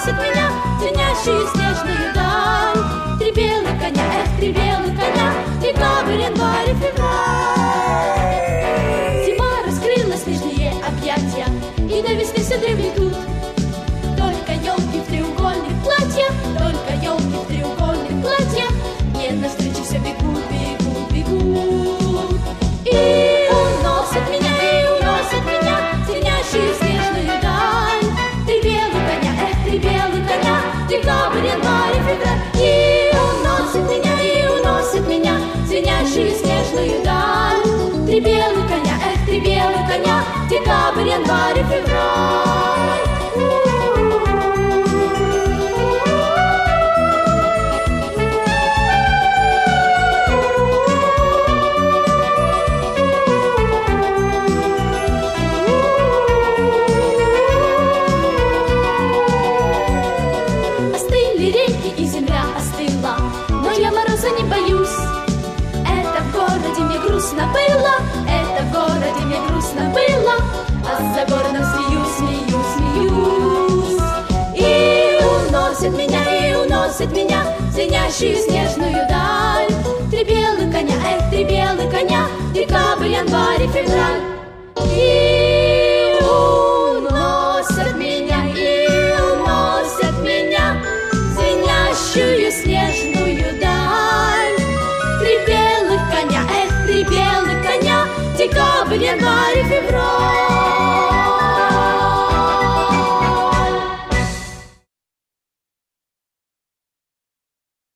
уносят меня в звенящую снежную даль. Три белых коня, эх, три белых коня, декабрь, январь и февраль. Зима раскрыла снежные объятия, и до весны все древлетут. Только елки в треугольных платьях, только елки в треугольных платьях, мне навстречу все бегут, бегут, бегут. И уносят меня в звенящую снежную даль. Три белых коня, эх, три белых коня, декабрь, январь и февраль. И уносят меня в звенящую снежную даль. Три белых коня, эх, три белых коня, декабрь, январь и февраль. Остыли реки и земля остыла, но я мороза не боюсь. Это в городе мне грустно было, это в городе мне грустно было, а за городом смеюсь, смеюсь, смеюсь. И уносят меня в звенящую снежную даль. Три белых коня, эх, три белых коня, декабрь, январь и февраль. И уносят меня в звенящую снежную даль. Три белых коня, эх, три белых коня, декабрь, январь и февраль.